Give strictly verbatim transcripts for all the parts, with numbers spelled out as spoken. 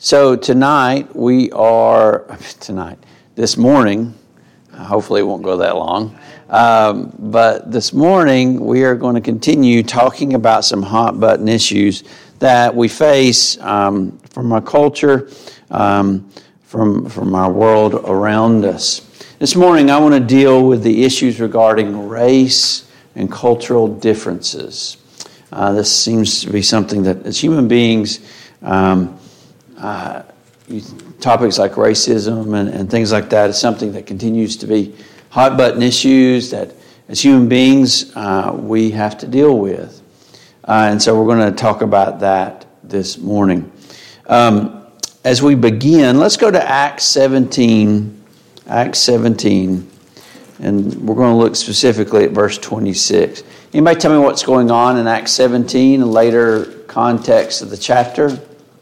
So tonight we are, tonight, this morning, hopefully it won't go that long, um, but this morning we are going to continue talking about some hot button issues that we face um, from our culture, um, from, from our world around us. This morning I want to deal with the issues regarding race and cultural differences. Uh, this seems to be something that as human beings, um, Uh, topics like racism and, and things like that is something that continues to be hot button issues that as human beings uh, we have to deal with. Uh, and so we're going to talk about that this morning. Um, as we begin, let's go to Acts seventeen. Acts seventeen. And we're going to look specifically at verse twenty-six. Anybody tell me what's going on in Acts seventeen, a later context of the chapter?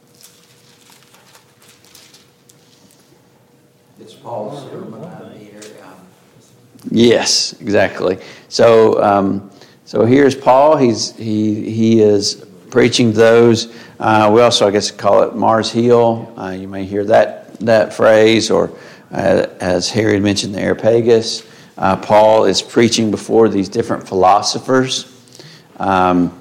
Paul's sermon on the area. Yes, exactly. So, um, so here's Paul. He's he he is preaching those. Uh, we also, I guess, call it Mars Hill. Uh, you may hear that that phrase, or uh, as Harry had mentioned, the Areopagus. Uh, Paul is preaching before these different philosophers, um,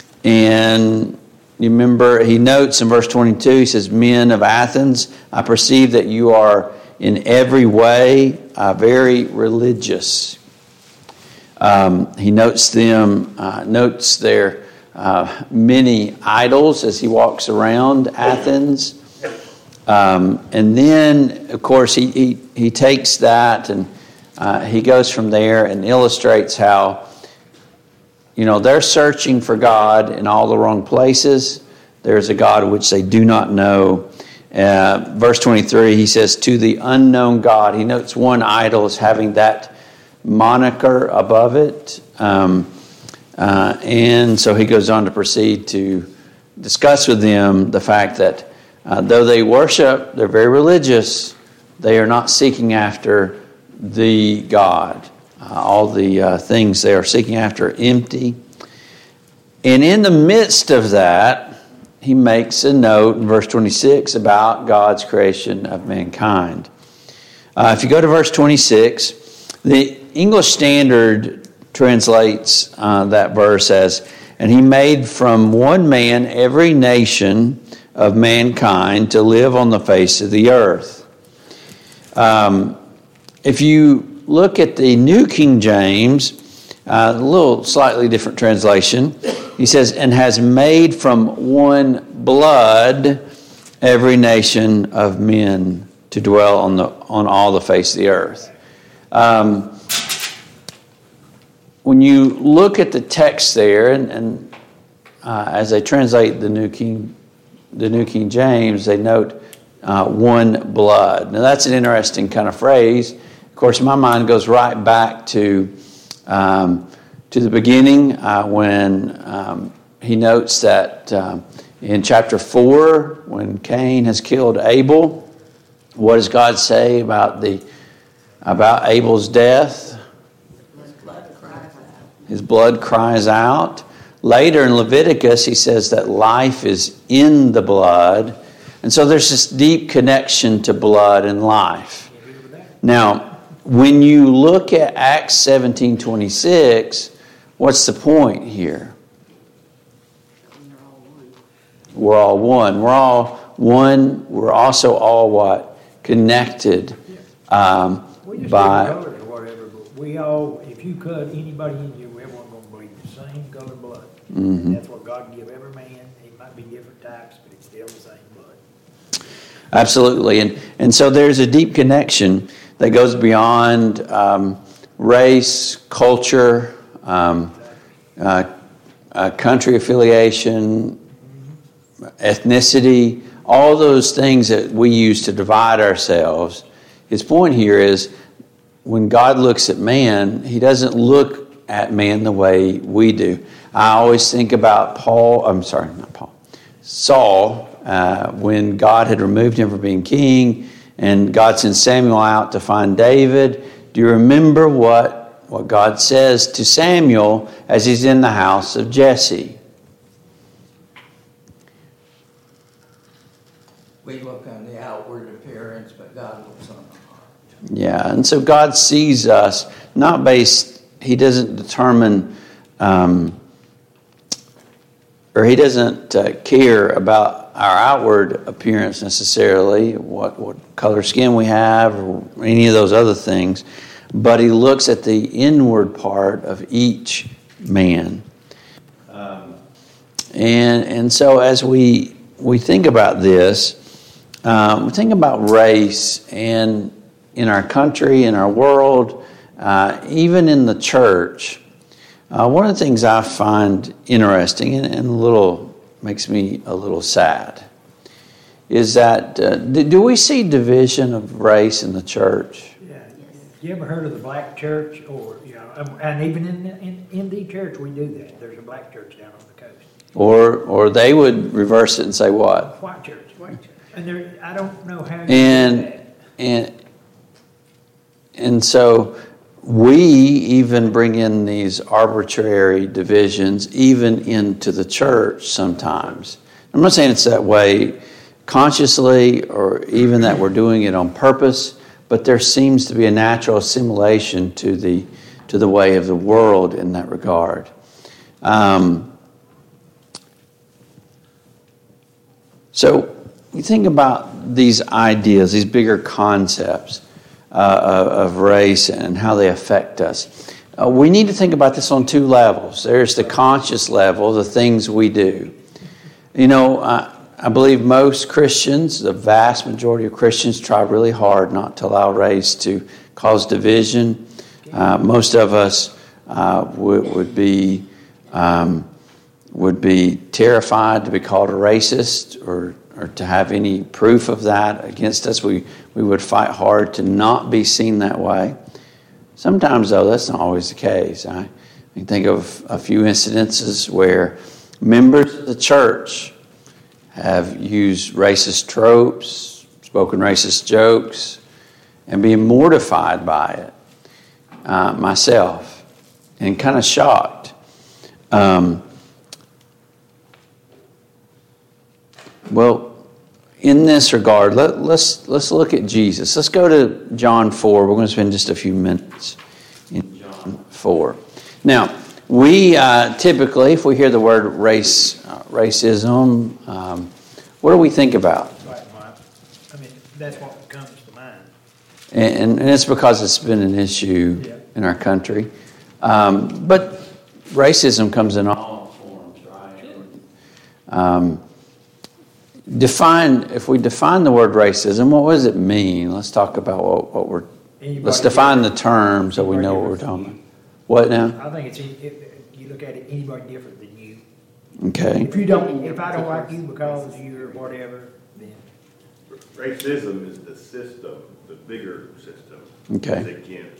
and you remember he notes in verse twenty-two. He says, "Men of Athens, I perceive that you are in every way, uh, very religious." Um, he notes them, uh, notes their uh, many idols as he walks around Athens. Um, and then, of course, he, he, he takes that and uh, he goes from there and illustrates how, you know, they're searching for God in all the wrong places. There's a God which they do not know. Uh, verse twenty-three, he says, "To the unknown God." He notes one idol as having that moniker above it. Um, uh, and so he goes on to proceed to discuss with them the fact that uh, though they worship, they're very religious, they are not seeking after the God. Uh, all the uh, things they are seeking after are empty. And in the midst of that, he makes a note in verse twenty-six about God's creation of mankind. Uh, if you go to verse twenty-six, the English Standard translates uh, that verse as, "And he made from one man every nation of mankind to live on the face of the earth." Um, if you look at the New King James, uh, a little slightly different translation, he says, "And has made from one blood every nation of men to dwell on the on all the face of the earth." Um, when you look at the text there, and, and uh, as they translate the New King, the New King James, they note uh, one blood. Now that's an interesting kind of phrase. Of course, my mind goes right back to um, to the beginning uh, when um, he notes that uh, in chapter four, when Cain has killed Abel, what does God say about the about Abel's death? His blood cries out. His blood cries out. Later in Leviticus, he says that life is in the blood. And so there's this deep connection to blood and life. Now, when you look at Acts seventeen twenty-six, what's the point here? We're all one. We're all one. We're also all what? Connected um, we just by... colors or whatever, but we all, if you cut anybody in you, everyone's going to bleed the same color blood. Mm-hmm. That's what God give every man. It might be different types, but it's still the same blood. Absolutely. And, and so there's a deep connection that goes beyond um, race, culture, um, uh, uh, country affiliation, ethnicity, all those things that we use to divide ourselves. His point here is when God looks at man, he doesn't look at man the way we do. I always think about Paul, I'm sorry, not Paul, Saul, uh, when God had removed him from being king and God sent Samuel out to find David. Do you remember what, what God says to Samuel as he's in the house of Jesse? we look on the outward appearance, but God looks on the heart. Yeah, and so God sees us not based, he doesn't determine, um, or he doesn't uh, care about our outward appearance necessarily, what, what color skin we have, or any of those other things, but he looks at the inward part of each man. Um, and and so as we we think about this, um, we think about race, and in our country, in our world, uh, even in the church, uh, one of the things I find interesting and, and a little makes me a little sad is that uh, do we see division of race in the church? Yeah. You ever heard of the black church? Or, you know, um, and even in, in, in the church we do that. There's a black church down on the coast. Or or they would reverse it and say what? White church. White church. And there, I don't know how you And do that. and and so we even bring in these arbitrary divisions even into the church sometimes. I'm not saying it's that way consciously or even that we're doing it on purpose, but there seems to be a natural assimilation to the to the way of the world in that regard. Um, so you think about these ideas, these bigger concepts uh, of race and how they affect us. Uh, we need to think about this on two levels. There's the conscious level, the things we do. You know, uh, I believe most Christians, the vast majority of Christians, try really hard not to allow race to cause division. Uh, most of us uh, would, would be um, would be terrified to be called a racist or or to have any proof of that against us. We we would fight hard to not be seen that way. Sometimes, though, that's not always the case. I can think of a few incidences where members of the church have used racist tropes, spoken racist jokes, and being mortified by it uh, myself, and kind of shocked. Um, well, in this regard, let, let's let's look at Jesus. Let's go to John four. We're going to spend just a few minutes in John four. Now, we uh, typically, if we hear the word race, uh, racism, um, what do we think about? I mean, that's what comes to mind. And, and it's because it's been an issue Yeah. in our country. Um, but racism comes in all forms, right? Um, define, if we define the word racism, what does it mean? Let's talk about what, what we're, Anybody let's define the different? terms so we know what we're Anybody talking about. What now? I think it's, if you look at it, anybody different than you. Okay. If you don't, if I don't like you because you're whatever, then. Racism is the system, the bigger system. Okay. Is against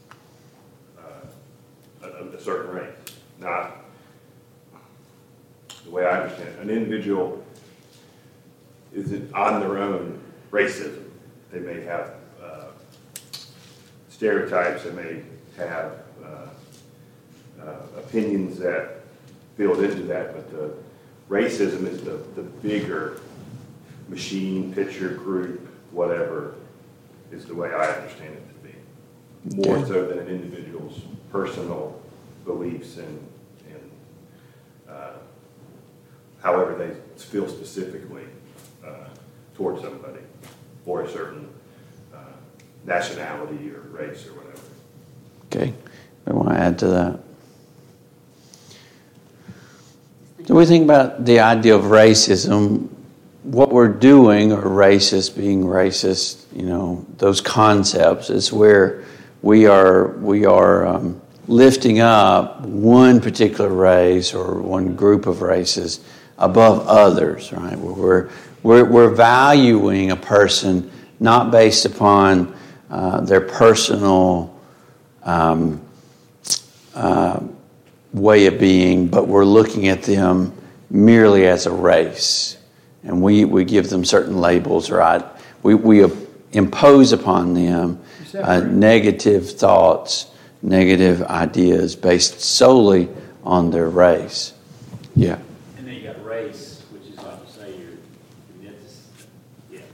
uh, a, a certain race, not the way I understand it. An individual isn't on their own racism. They may have uh, stereotypes. They may have uh, uh, opinions that build into that, but the racism is the, the bigger machine, picture, group, whatever, is the way I understand it to be. More Okay. so than an individual's personal beliefs and, and uh, however they feel specifically uh, towards somebody or a certain uh, nationality or race or whatever. Okay. I want to add to that. So we think about the idea of racism, what we're doing, or racist, being racist, you know, those concepts is where we are we are um, lifting up one particular race or one group of races above others, right? We're we're we're valuing a person not based upon uh, their personal um, uh, way of being, but we're looking at them merely as a race, and we, we give them certain labels, right? We we impose upon them uh, negative thoughts, negative ideas based solely on their race. Yeah. And then you got race, which is like you say, you're, you're just, yeah,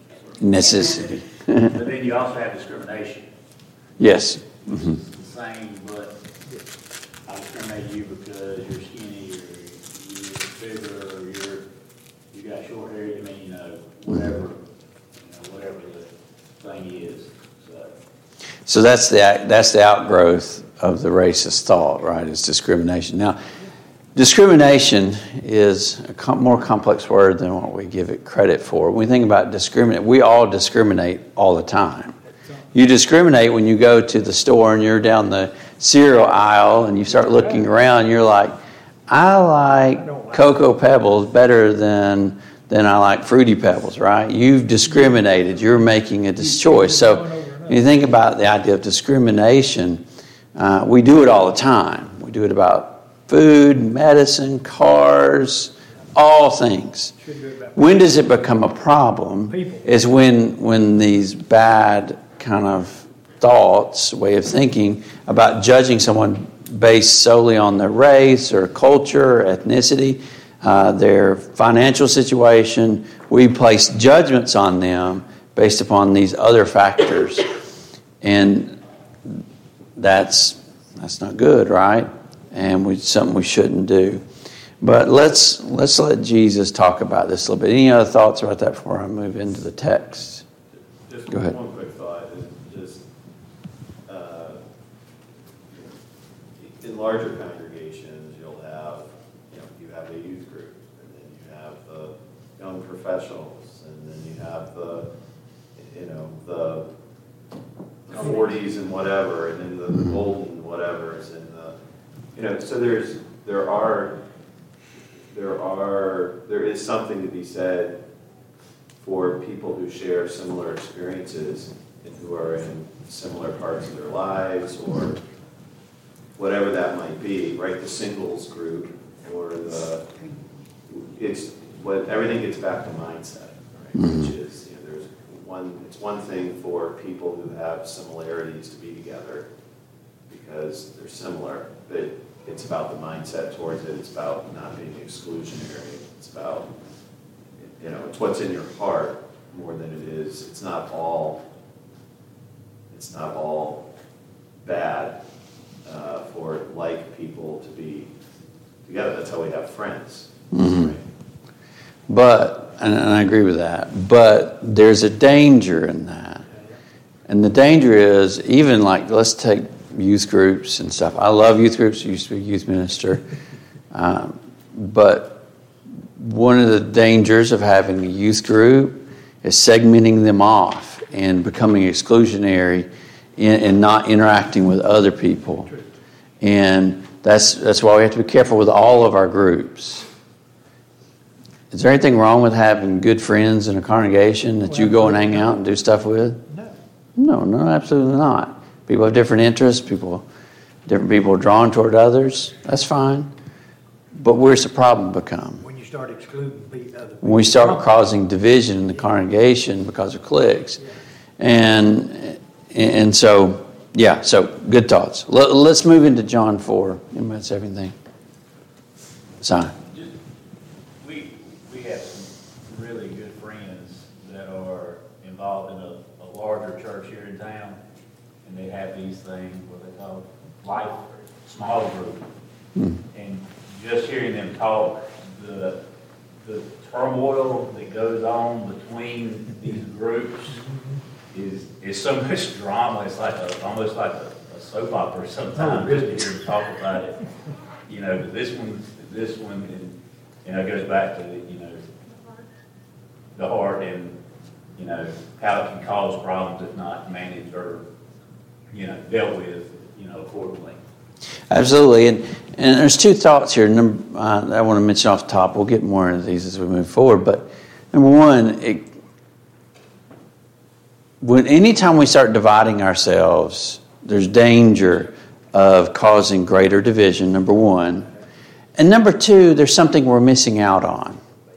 necessity. But then you also have discrimination. Yes. It's the same, but I discriminate you because you're skinny, or you're bigger, or you're, you got short hair, I mean, you know, whatever, you know, whatever the thing is, so. So that's the that's the outgrowth of the racist thought, right? It's discrimination. Now, discrimination is a com- more complex word than what we give it credit for. When we think about discriminate, we all discriminate all the time. You discriminate when you go to the store and you're down the cereal aisle and you start looking around. You're like, I like Cocoa Pebbles better than than I like Fruity Pebbles, right? You've discriminated. You're making a choice. So when you think about the idea of discrimination, uh, we do it all the time. We do it about food, medicine, cars, all things. When does it become a problem is when when these bad kind of thoughts, way of thinking about judging someone based solely on their race or culture or ethnicity, uh, their financial situation. We place judgments on them based upon these other factors. And that's that's not good, right? And we something we shouldn't do. But let's let's let Jesus talk about this a little bit. Any other thoughts about that before I move into the text? Just Go ahead. one quick thought is just uh, in larger congregations, you'll have you know you have a youth group, and then you have the young professionals, and then you have the you know the forties and whatever, and then the, the golden whatevers, and the you know so there's there are there are there is something to be said for people who share similar experiences and who are in similar parts of their lives or whatever that might be, right? The singles group or the it's what everything gets back to mindset, right? Mm-hmm. Which is you know, there's one it's one thing for people who have similarities to be together because they're similar, but it's about the mindset towards it. It's about not being exclusionary. It's about You know, it's what's in your heart more than it is. It's not all. It's not all bad uh, for like people to be together. That's how we have friends. Mm-hmm. Right? But, and I agree with that. But there's a danger in that, and the danger is even like let's take youth groups and stuff. I love youth groups. I used to be a youth minister, um, but. One of the dangers of having a youth group is segmenting them off and becoming exclusionary and not interacting with other people. And that's that's why we have to be careful with all of our groups. Is there anything wrong with having good friends in a congregation that you go and hang out and do stuff with? No. No, no, absolutely not. People have different interests. People, different people are drawn toward others. That's fine. But where's the problem become? Start excluding people, other people. When we start causing division in the congregation because of cliques. And and so, yeah, so good thoughts. Let, let's move into John four. Anybody have anything? Simon. Just, we, we have some really good friends that are involved in a, a larger church here in town, and they have these things, what they call life, small group. Hmm. And just hearing them talk, the the turmoil that goes on between these groups is is so much drama. It's like a, almost like a, a soap opera sometimes. Oh, just to hear them talk about it. You know, this one, this one, and you know, it goes back to the, you know the heart and you know how it can cause problems if not managed or you know dealt with you know accordingly. Absolutely, and and there's two thoughts here. Number, uh, I want to mention off the top. We'll get more into these as we move forward. But number one, it, when anytime we start dividing ourselves, there's danger of causing greater division. Number one, and number two, there's something we're missing out on.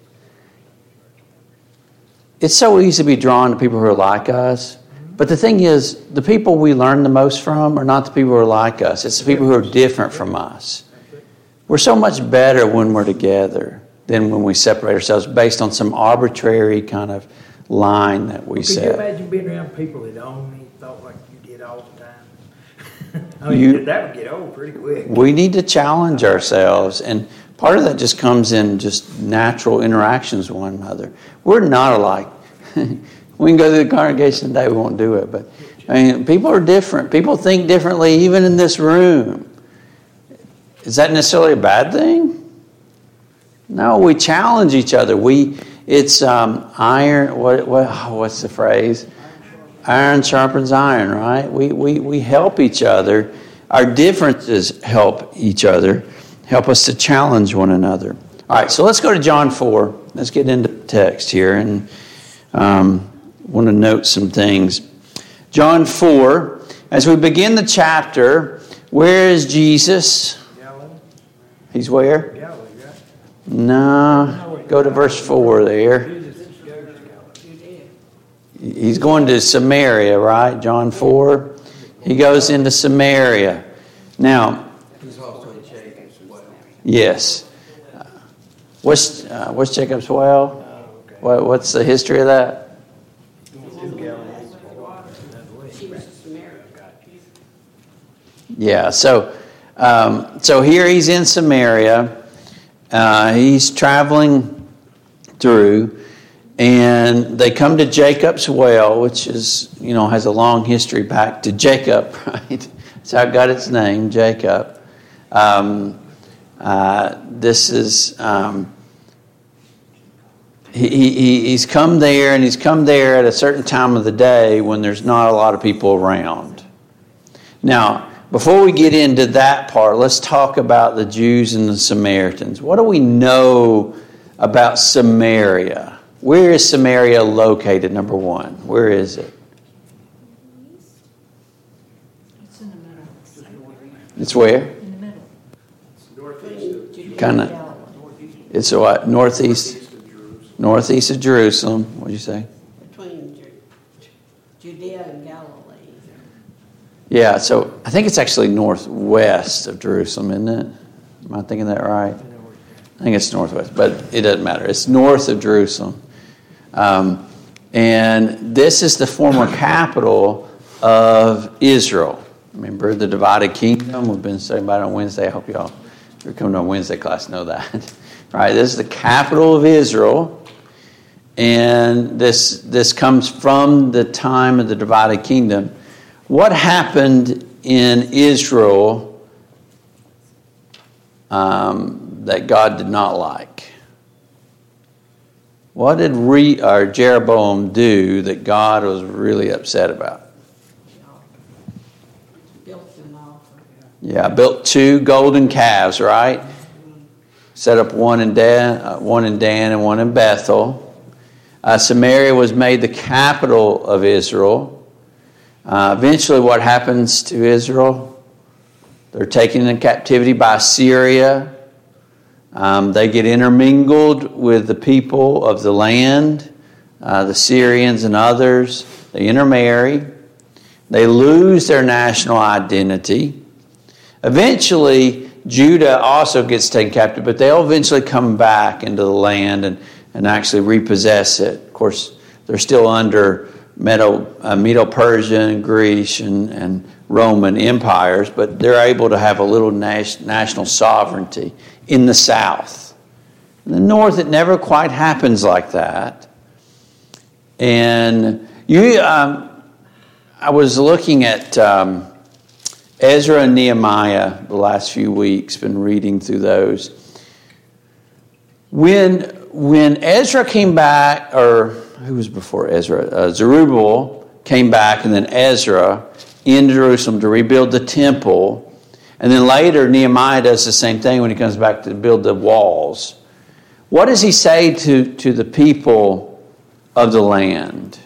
It's so easy to be drawn to people who are like us. But the thing is, the people we learn the most from are not the people who are like us. It's the people who are different from us. We're so much better when we're together than when we separate ourselves based on some arbitrary kind of line that we Could you set. imagine being around people that only thought like you did all the time? I mean, You- that would get old pretty quick. We need to challenge ourselves, and part of that just comes in just natural interactions with one another. We're not alike. We can go to the congregation today, we won't do it, but I mean, people are different. People think differently, even in this room. Is that necessarily a bad thing? No, we challenge each other. We, it's um, iron. What, what? What's the phrase? Iron sharpens iron, right? We we we help each other. Our differences help each other. Help us to challenge one another. All right, so let's go to John four. Let's get into the text here, and um, want to note some things. John four. As we begin the chapter, where is Jesus? Galilee? He's where? Galilee, right? No. Go to verse four there. Jesus goes to Galilee. He's going to Samaria, right? John four. He goes into Samaria. Now, He's also Jacob's well. yes. Uh, What's uh, what's Jacob's well? What, what's the history of that? Yeah. So, um, so here he's in Samaria. Uh, he's traveling through, and they come to Jacob's well, which is, you know, has a long history back to Jacob, right? That's how it got its name, Jacob. Um, uh, this is, um, he, he, he's come there, and he's come there at a certain time of the day when there's not a lot of people around. Now, before we get into that part, let's talk about the Jews and the Samaritans. What do we know about Samaria? Where is Samaria located, number one? Where is it? It's in the middle. It's where? In the middle. Kind of. It's what? Northeast? Northeast of Jerusalem. What did you say? Between Ju- Judea and Galilee. Yeah, so I think it's actually northwest of Jerusalem, isn't it? Am I thinking that right? I think it's northwest, but it doesn't matter. It's north of Jerusalem. Um, and this is the former capital of Israel. Remember the divided kingdom? We've been studying about it on Wednesday. I hope y'all, if you're coming to a Wednesday class, know that. Right, this is the capital of Israel. And this, this comes from the time of the divided kingdom. What happened in Israel um, that God did not like? What did Re, or Jeroboam do that God was really upset about? Built an altar. Yeah, built two golden calves, right? Set up one in Dan, uh, one in Dan and one in Bethel. Uh, Samaria was made the capital of Israel. Uh, eventually, what happens to Israel? They're taken into captivity by Syria. Um, they get intermingled with the people of the land, uh, the Syrians and others. They intermarry. They lose their national identity. Eventually, Judah also gets taken captive, but they'll eventually come back into the land and, and actually repossess it. Of course, they're still under Medo, uh, Medo-Persian, Greece, and, and Roman empires, but they're able to have a little nas- national sovereignty in the south. In the north, it never quite happens like that. And you, um, I was looking at um, Ezra and Nehemiah the last few weeks, been reading through those. When, when Ezra came back, or who was before Ezra? Uh, Zerubbabel came back, and then Ezra in Jerusalem to rebuild the temple. And then later, Nehemiah does the same thing when he comes back to build the walls. What does he say to, to the people of the land?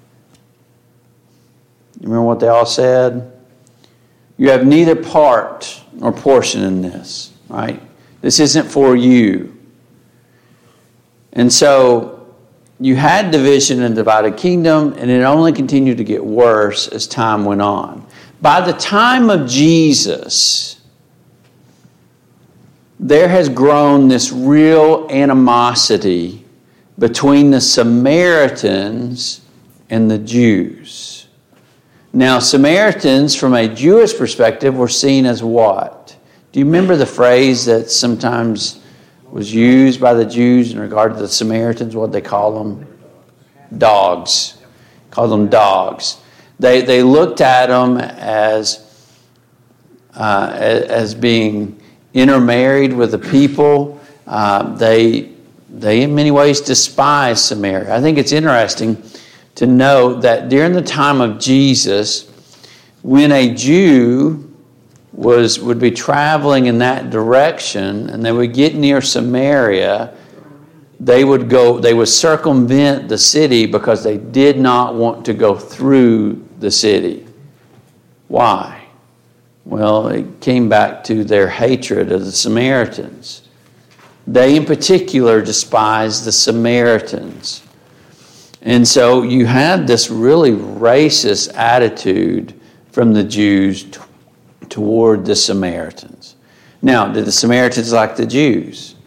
You remember what they all said? You have neither part nor portion in this, right? This isn't for you. And so you had division and divided kingdom, and it only continued to get worse as time went on. By the time of Jesus, there has grown this real animosity between the Samaritans and the Jews. Now, Samaritans, from a Jewish perspective, were seen as what? Do you remember the phrase that sometimes was used by the Jews in regard to the Samaritans? What did they call them? Dogs. Called them dogs. They they looked at them as uh, as being intermarried with the people. Uh, they they in many ways despised Samaria. I think it's interesting to note that during the time of Jesus, when a Jew was would be traveling in that direction and they would get near Samaria, they would go they would circumvent the city because they did not want to go through the city. Why? Well, it came back to their hatred of the Samaritans. They in particular despised the Samaritans. And so you had this really racist attitude from the Jews t- toward the Samaritans. Now, did the Samaritans like the Jews?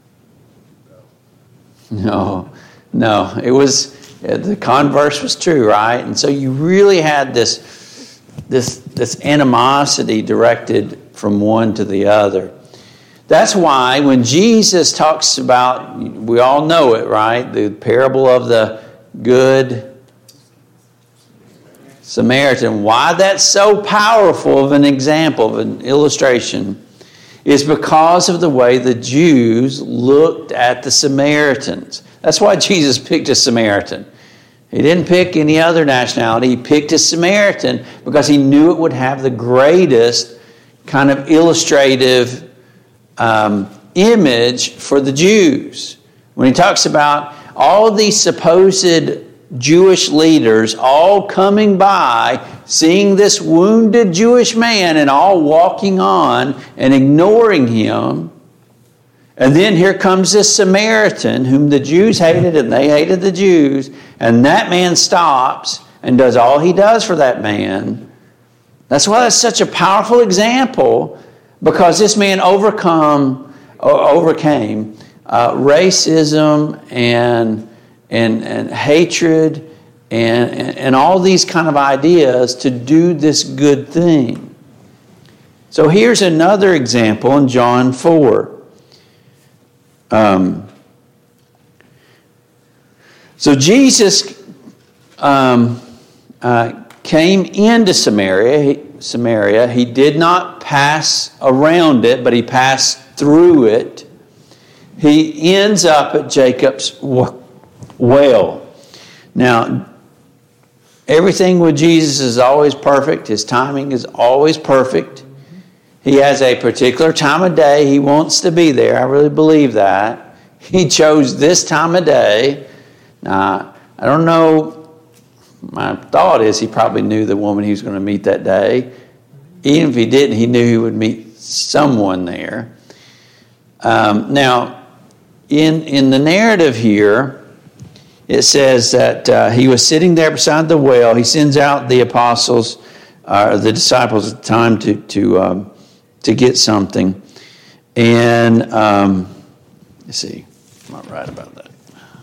No, no. It was, the converse was true, right? And so you really had this, this, this animosity directed from one to the other. That's why when Jesus talks about, we all know it, right? The parable of the good Samaritan. Why that's so powerful of an example, of an illustration, is because of the way the Jews looked at the Samaritans. That's why Jesus picked a Samaritan. He didn't pick any other nationality. He picked a Samaritan because he knew it would have the greatest kind of illustrative um, image for the Jews. When he talks about all these supposed Jewish leaders all coming by, seeing this wounded Jewish man and all walking on and ignoring him. And then here comes this Samaritan whom the Jews hated and they hated the Jews. And that man stops and does all he does for that man. That's why that's such a powerful example, because this man overcome, overcame uh, racism and And, and hatred and, and, and all these kind of ideas to do this good thing. So here's another example in John four. Um, so Jesus um, uh, came into Samaria. He, Samaria. He did not pass around it, but he passed through it. He ends up at Jacob's well. Now, everything with Jesus is always perfect. His timing is always perfect. He has a particular time of day he wants to be there. I really believe that. He chose this time of day. Now, I don't know. My thought is he probably knew the woman he was going to meet that day. Even if he didn't, he knew he would meet someone there. Um, now, in, in the narrative here, it says that uh, he was sitting there beside the well. He sends out the apostles, uh, the disciples at the time, to to um, to get something. And um, let's see, I'm not right about that.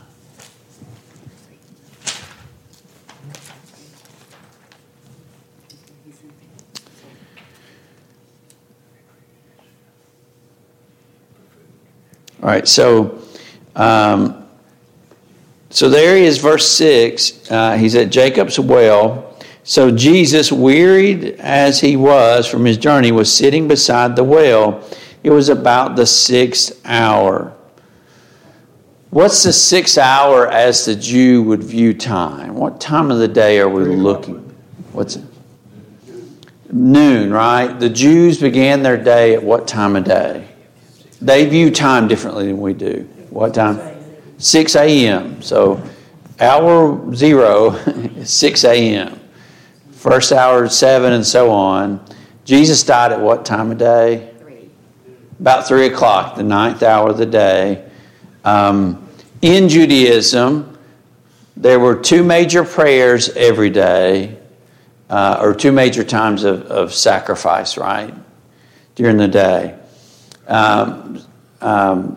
All right, so. Um, So there he is, verse six. Uh, he's at Jacob's well. So Jesus, wearied as he was from his journey, was sitting beside the well. It was about the sixth hour. What's the sixth hour as the Jew would view time? What time of the day are we looking? What's it? Noon, right? The Jews began their day at what time of day? They view time differently than we do. What time? six a.m. So hour zero is six a.m. First hour is seven and so on. Jesus died at what time of day? Three. About three o'clock, the ninth hour of the day. Um, in Judaism, there were two major prayers every day, uh, or two major times of, of sacrifice, right, during the day. Um, um,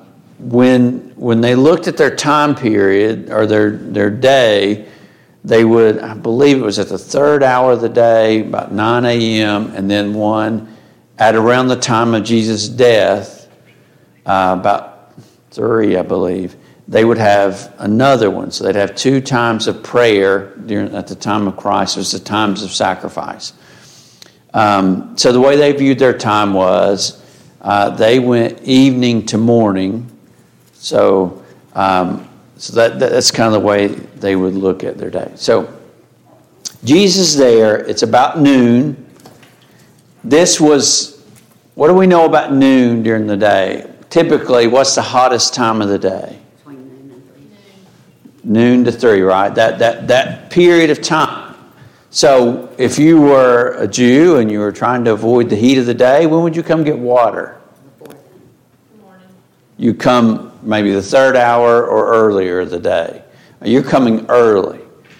when when they looked at their time period or their, their day, they would, I believe it was at the third hour of the day, about nine a.m., and then one at around the time of Jesus' death, uh, about three, I believe, they would have another one. So they'd have two times of prayer during at the time of Christ. It was the times of sacrifice. Um, so the way they viewed their time was uh, they went evening to morning. So um, so that that's kind of the way they would look at their day. So Jesus there, it's about noon. This was, what do we know about noon during the day? Typically, what's the hottest time of the day? Between noon and three. Noon to three, right? That that that period of time. So if you were a Jew and you were trying to avoid the heat of the day, when would you come get water? Before then. Morning. You come maybe the third hour or earlier of the day. You're coming early.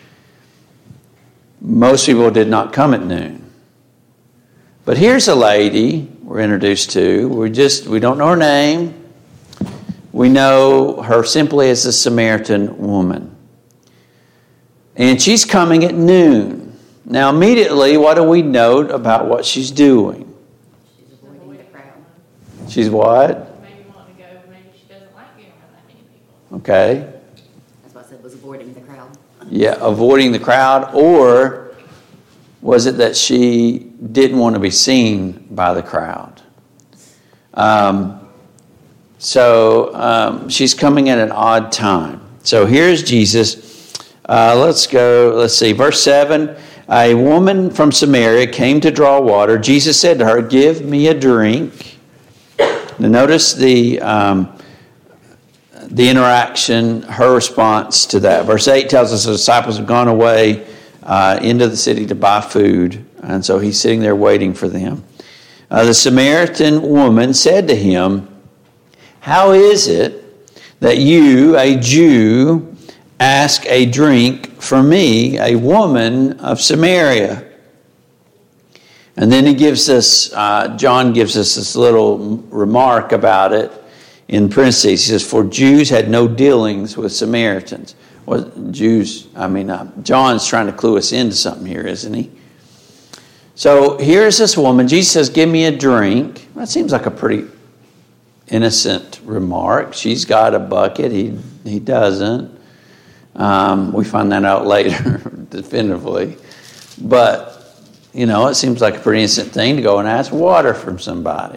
Most people did not come at noon. But here's a lady we're introduced to. We just we don't know her name. We know her simply as a Samaritan woman. And she's coming at noon. Now immediately, what do we note about what she's doing? She's avoiding the crowd. She's what? Maybe wanting to go, maybe she doesn't like being around that many people. Okay. That's what I said, was avoiding the crowd. Yeah, avoiding the crowd. Or was it that she didn't want to be seen by the crowd? Um, so um, she's coming at an odd time. So here's Jesus. Uh, let's go, let's see, verse seven. A woman from Samaria came to draw water. Jesus said to her, "Give me a drink." Now notice the um, the interaction, her response to that. Verse eight tells us the disciples have gone away uh, into the city to buy food. And so he's sitting there waiting for them. Uh, the Samaritan woman said to him, "How is it that you, a Jew, ask a drink from me, a woman of Samaria?" And then he gives us, uh, John gives us this little remark about it in parentheses. He says, "For Jews had no dealings with Samaritans." Well, Jews, I mean, uh, John's trying to clue us into something here, isn't he? So here's this woman. Jesus says, "Give me a drink." That seems like a pretty innocent remark. She's got a bucket. He, he doesn't. Um, we find that out later, definitively. But, you know, it seems like a pretty innocent thing to go and ask water from somebody.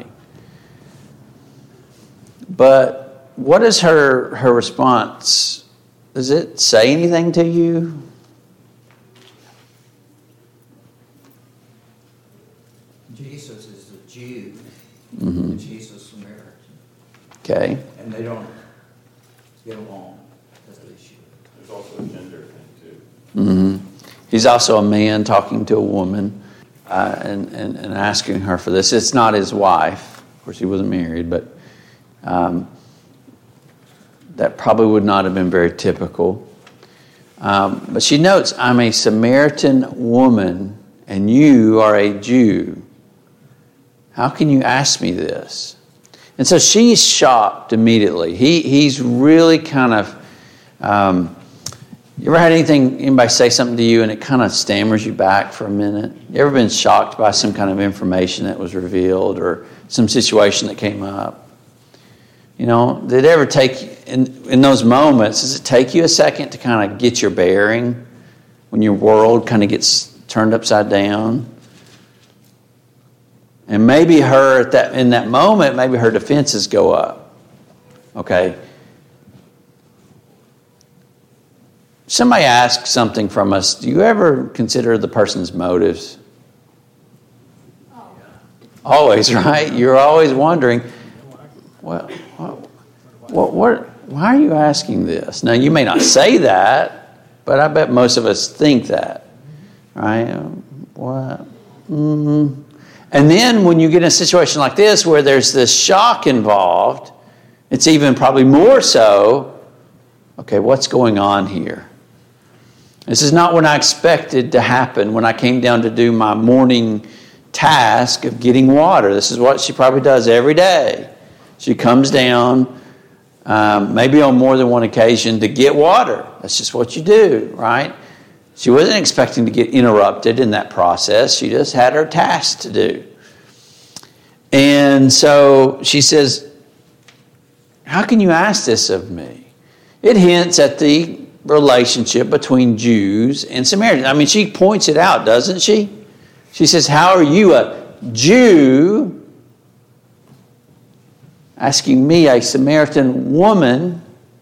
But what is her her response? Does it say anything to you? Jesus is a Jew, Mm-hmm. and she's a Samaritan, Okay. and they don't get along as they should. There's also a gender thing too. Mm-hmm. He's also a man talking to a woman uh, and, and, and asking her for this. It's not his wife. Of course, he wasn't married, but um, that probably would not have been very typical. Um, but she notes, "I'm a Samaritan woman, and you are a Jew. How can you ask me this?" And so she's shocked immediately. He He's really kind of... Um, you ever had anything, anybody say something to you and it kind of stammers you back for a minute? You ever been shocked by some kind of information that was revealed or some situation that came up? You know, did it ever take, in, in those moments, does it take you a second to kind of get your bearing when your world kind of gets turned upside down? And maybe her, at that in that moment, maybe her defenses go up. Okay. Somebody asks something from us. Do you ever consider the person's motives? Oh. Always, right? You're always wondering, well, what, what, why are you asking this? Now, you may not say that, but I bet most of us think that, right? What? Mm-hmm. And then when you get in a situation like this where there's this shock involved, it's even probably more so, okay, what's going on here? This is not what I expected to happen when I came down to do my morning task of getting water. This is what she probably does every day. She comes down um, maybe on more than one occasion, to get water. That's just what you do, right? She wasn't expecting to get interrupted in that process. She just had her task to do. And so she says, how can you ask this of me? It hints at the relationship between Jews and Samaritans. I mean, she points it out, doesn't she? She says, how are you, a Jew, asking me, a Samaritan woman,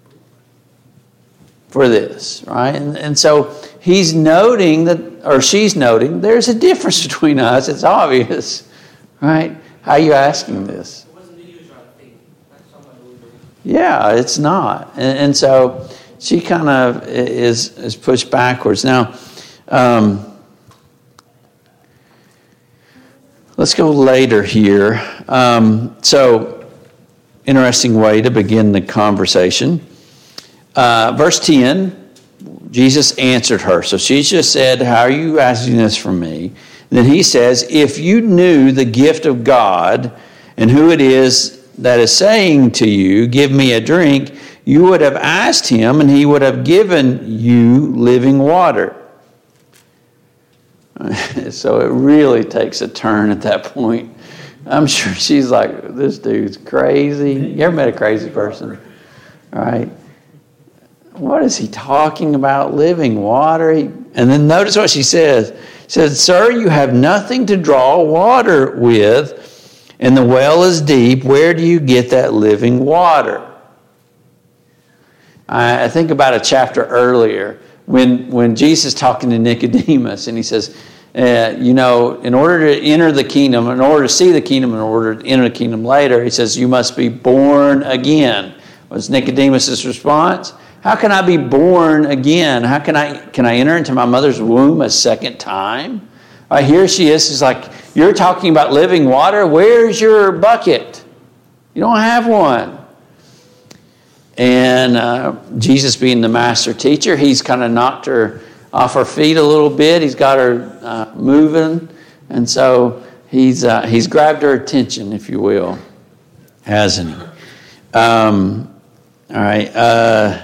for this, right? And, and so he's noting that, or she's noting, there's a difference between us. It's obvious, right? How are you asking this? It wasn't the usual thing, like someone who would do. Yeah, it's not. And, and so she kind of is, is pushed backwards. Now, um, let's go later here. Um, so, interesting way to begin the conversation. Uh, verse ten, Jesus answered her. So she just said, how are you asking this from me? And then he says, if you knew the gift of God and who it is that is saying to you, give me a drink, you would have asked him and he would have given you living water. So it really takes a turn at that point. I'm sure she's like, this dude's crazy. You ever met a crazy person? Right? What is he talking about? Living water? He, and then notice what she says. She says, sir, you have nothing to draw water with, and the well is deep. Where do you get that living water? I, I think about a chapter earlier when, when Jesus is talking to Nicodemus, and he says, uh, you know, in order to enter the kingdom, in order to see the kingdom, in order to enter the kingdom later, he says, you must be born again. What's Nicodemus' response? How can I be born again? How can I can I enter into my mother's womb a second time? Right, here she is. She's like, you're talking about living water? Where's your bucket? You don't have one. And uh, Jesus being the master teacher, he's kind of knocked her off her feet a little bit. He's got her uh, moving. And so he's, uh, he's grabbed her attention, if you will. Hasn't he? Um, all right. Uh,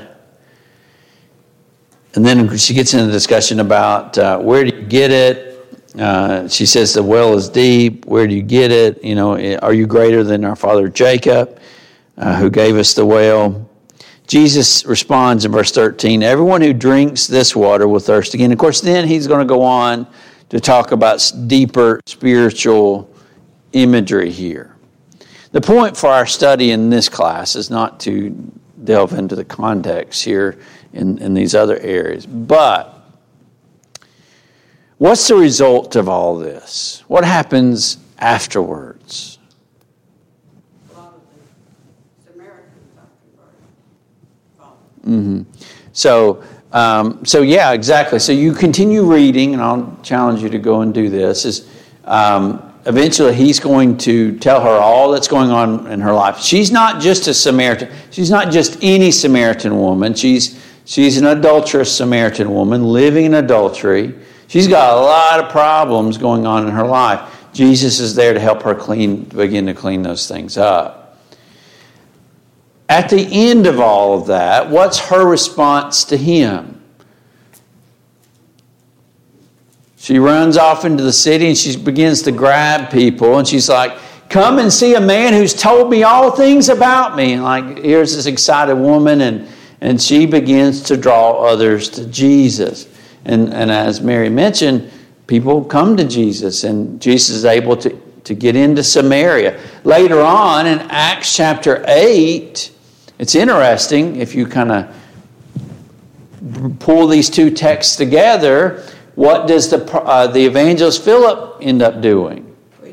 And then she gets into a discussion about uh, where do you get it? Uh, she says the well is deep. Where do you get it? You know, are you greater than our father Jacob, uh, who gave us the well? Jesus responds in verse thirteen, everyone who drinks this water will thirst again. Of course, then he's going to go on to talk about deeper spiritual imagery here. The point for our study in this class is not to delve into the context here in, in these other areas. But what's the result of all this? What happens afterwards? A lot of the Samaritans after Mm-hmm. So, um, so yeah, exactly. So you continue reading, and I'll challenge you to go and do this, is um, eventually he's going to tell her all that's going on in her life. She's not just a Samaritan. She's not just any Samaritan woman. She's She's an adulterous Samaritan woman living in adultery. She's got a lot of problems going on in her life. Jesus is there to help her clean, begin to clean those things up. At the end of all of that, what's her response to him? She runs off into the city and she begins to grab people, and she's like, come and see a man who's told me all things about me. And like, here's this excited woman, and And she begins to draw others to Jesus. And, and as Mary mentioned, people come to Jesus, and Jesus is able to, to get into Samaria. Later on in Acts chapter eight, it's interesting if you kind of pull these two texts together, what does the, uh, the evangelist Philip end up doing?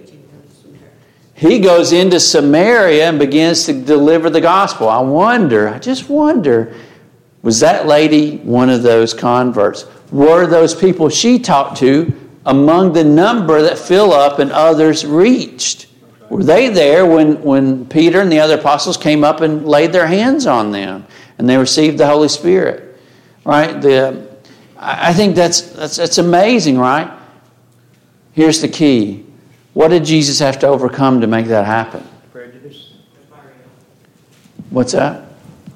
He goes into Samaria and begins to deliver the gospel. I wonder, I just wonder, was that lady one of those converts? Were those people she talked to among the number that Philip and others reached? Were they there when, when Peter and the other apostles came up and laid their hands on them and they received the Holy Spirit? Right? The, I think that's, that's, that's amazing, right? Here's the key. What did Jesus have to overcome to make that happen? Prejudice. What's that?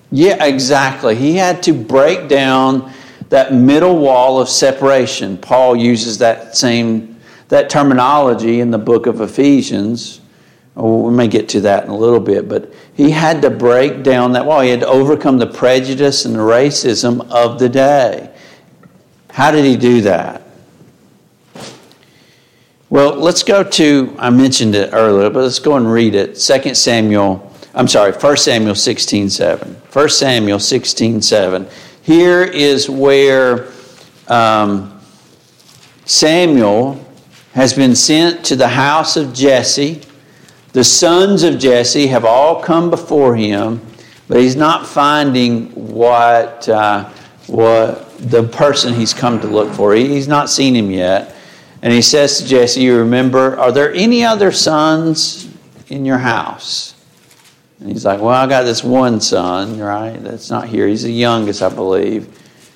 Yeah, exactly. He had to break down that middle wall of separation. Paul uses that same that terminology in the book of Ephesians. Oh, we may get to that in a little bit, but he had to break down that wall. He had to overcome the prejudice and the racism of the day. How did he do that? Well, let's go to, I mentioned it earlier, but let's go and read it. Second Samuel, I'm sorry, First Samuel sixteen seven. First Samuel sixteen seven. Here is where um, Samuel has been sent to the house of Jesse. The sons of Jesse have all come before him, but he's not finding what uh, what the person he's come to look for. He, he's not seen him yet. And he says to Jesse, you remember, are there any other sons in your house? And he's like, well, I got this one son, right? That's not here. He's the youngest, I believe.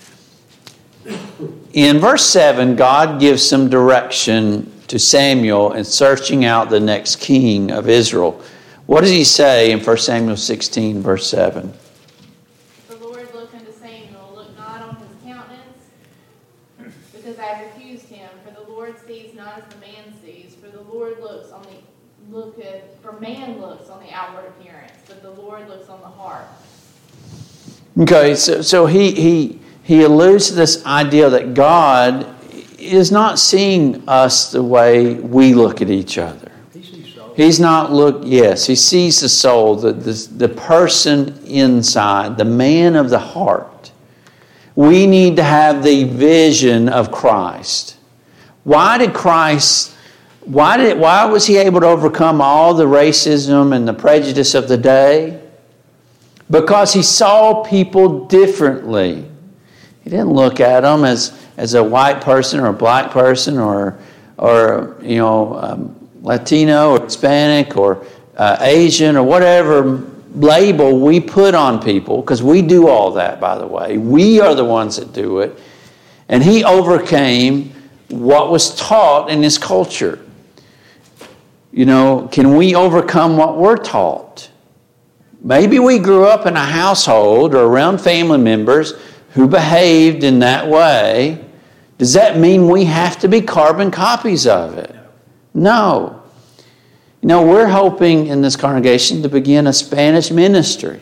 In verse seven, God gives some direction to Samuel in searching out the next king of Israel. What does he say in First Samuel sixteen, verse seven? The Lord looked unto Samuel, look not on his countenance, because I have refused him. For the Lord sees not as the man sees, for the Lord looks on the looketh, for man looks on the outward appearance, but the Lord looks on the heart. Okay, so, so he he he alludes to this idea that God is not seeing us the way we look at each other. He sees soul. He's not look. Yes, he sees the soul, the, the the person inside, the man of the heart. We need to have the vision of Christ. Why did Christ? Why did? Why was he able to overcome all the racism and the prejudice of the day? Because he saw people differently. He didn't look at them as as a white person or a black person or or you know um, Latino or Hispanic or uh, Asian or whatever label we put on people, because we do all that, by the way. We are the ones that do it. And he overcame what was taught in his culture. You know, can we overcome what we're taught? Maybe we grew up in a household or around family members who behaved in that way. Does that mean we have to be carbon copies of it? No. You know, we're hoping in this congregation to begin a Spanish ministry.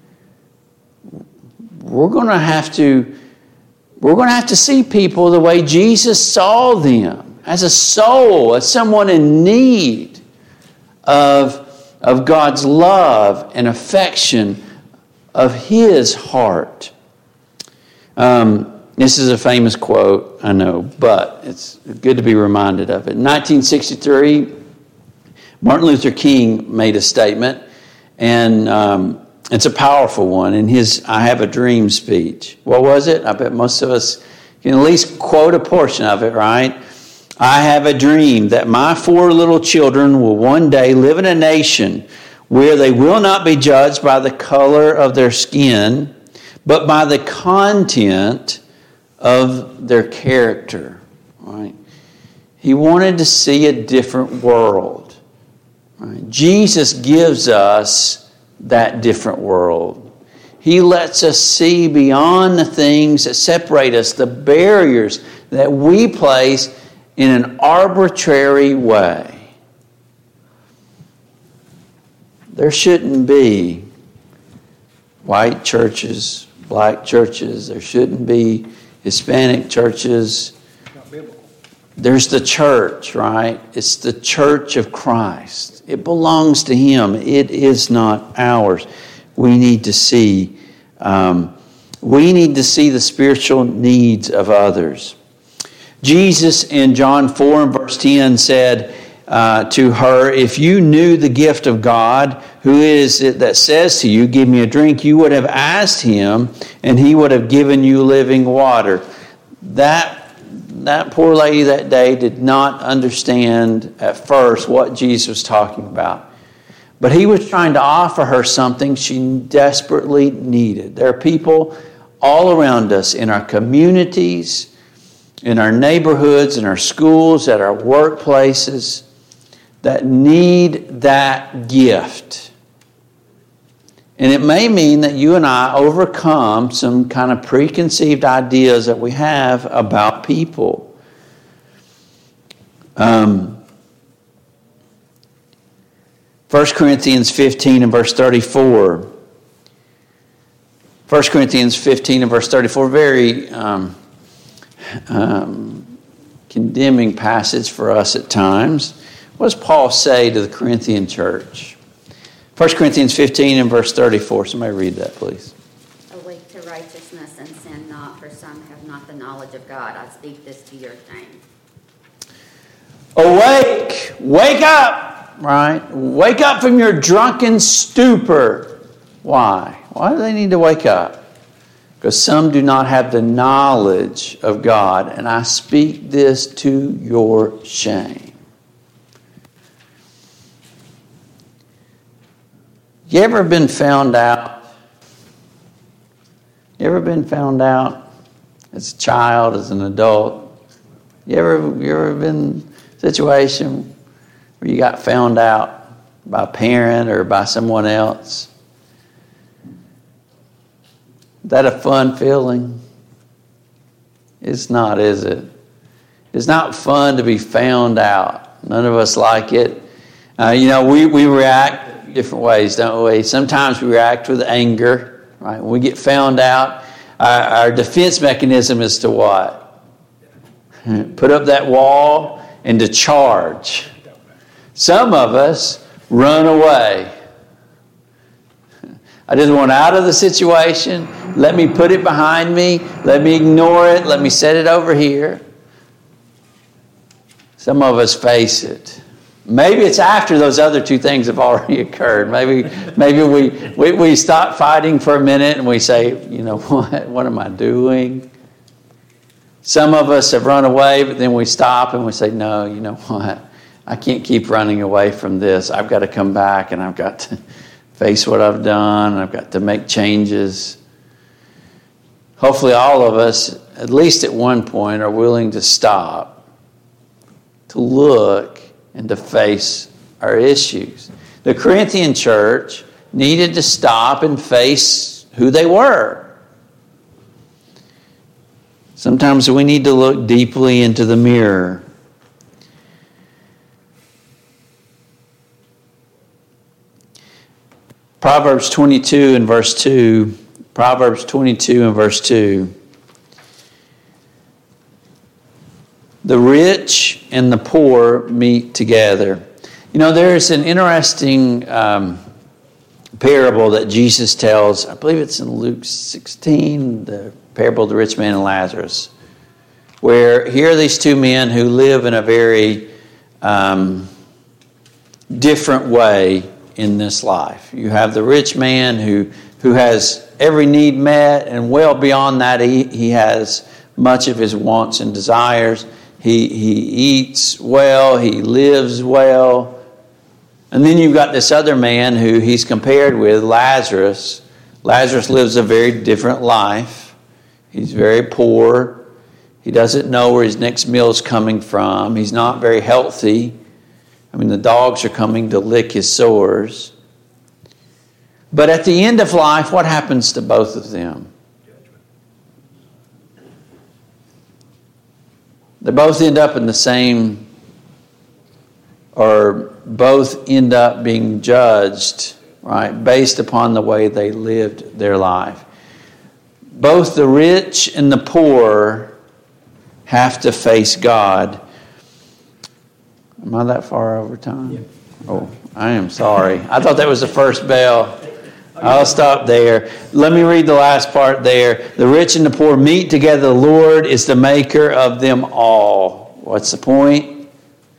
We're going to have to, we're going to have to see people the way Jesus saw them, as a soul, as someone in need of, of God's love and affection, of His heart. Um, this is a famous quote, I know, but it's good to be reminded of it. In nineteen sixty-three, Martin Luther King made a statement, and um, it's a powerful one in his I Have a Dream speech. What was it? I bet most of us can at least quote a portion of it, right? I have a dream that my four little children will one day live in a nation where they will not be judged by the color of their skin, but by the content of their character. Right? He wanted to see a different world. Right? Jesus gives us that different world. He lets us see beyond the things that separate us, the barriers that we place in an arbitrary way. There shouldn't be white churches, black churches. There shouldn't be Hispanic churches. Not biblical. There's the church, right? It's the church of Christ. It belongs to Him. It is not ours. We need to see, um, we need to see the spiritual needs of others. Jesus in John four and verse ten said uh, to her, if you knew the gift of God, who is it that says to you, give me a drink, you would have asked Him, and He would have given you living water. That, that poor lady that day did not understand at first what Jesus was talking about. But He was trying to offer her something she desperately needed. There are people all around us in our communities, in our neighborhoods, in our schools, at our workplaces, that need that gift. And it may mean that you and I overcome some kind of preconceived ideas that we have about people. Um, First Corinthians fifteen and verse thirty-four. First Corinthians fifteen and verse thirty-four, very um, um, condemning passage for us at times. What does Paul say to the Corinthian church? First Corinthians fifteen and verse thirty-four. Somebody read that, please. Awake to righteousness and sin not, for some have not the knowledge of God. I speak this to your shame. Awake! Wake up! Right? Wake up from your drunken stupor. Why? Why do they need to wake up? Because some do not have the knowledge of God, and I speak this to your shame. You ever been found out? You ever been found out as a child, as an adult? You ever, you ever been in a situation where you got found out by a parent or by someone else? Is that a fun feeling? It's not, is it? It's not fun to be found out. None of us like it. Uh, you know, we, we react different ways, don't we? Sometimes we react with anger, right? When we get found out, our, our defense mechanism is to what? Put up that wall and to charge. Some of us run away. I just want out of the situation. Let me put it behind me. Let me ignore it. Let me set it over here. Some of us face it. Maybe it's after those other two things have already occurred. Maybe maybe we, we, we stop fighting for a minute and we say, you know what, what am I doing? Some of us have run away, but then we stop and we say, no, you know what, I can't keep running away from this. I've got to come back and I've got to face what I've done. And I've got to make changes. Hopefully all of us, at least at one point, are willing to stop, to look, and to face our issues. The Corinthian church needed to stop and face who they were. Sometimes we need to look deeply into the mirror. Proverbs twenty-two and verse two. Proverbs twenty-two and verse two. The rich and the poor meet together. You know, there's an interesting um, parable that Jesus tells. I believe it's in Luke sixteen, the parable of the rich man and Lazarus, where here are these two men who live in a very um, different way in this life. You have the rich man who, who has every need met, and well beyond that, he, he has much of his wants and desires. He he eats well, he lives well. And then you've got this other man who he's compared with, Lazarus. Lazarus lives a very different life. He's very poor. He doesn't know where his next meal is coming from. He's not very healthy. I mean, the dogs are coming to lick his sores. But at the end of life, what happens to both of them? They both end up in the same, or both end up being judged, right, based upon the way they lived their life. Both the rich and the poor have to face God. Am I that far over time? Yeah. Oh, I am sorry. I thought that was the first bell. I'll stop there. Let me read the last part there. The rich and the poor meet together. The Lord is the maker of them all. What's the point?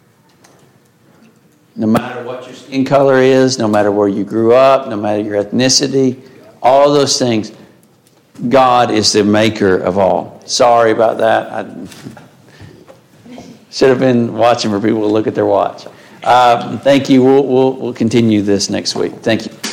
No matter what your skin color is, no matter where you grew up, no matter your ethnicity, all those things, God is the maker of all. Sorry about that. I should have been watching for people to look at their watch. Uh, thank you. We'll, we'll, we'll continue this next week. Thank you.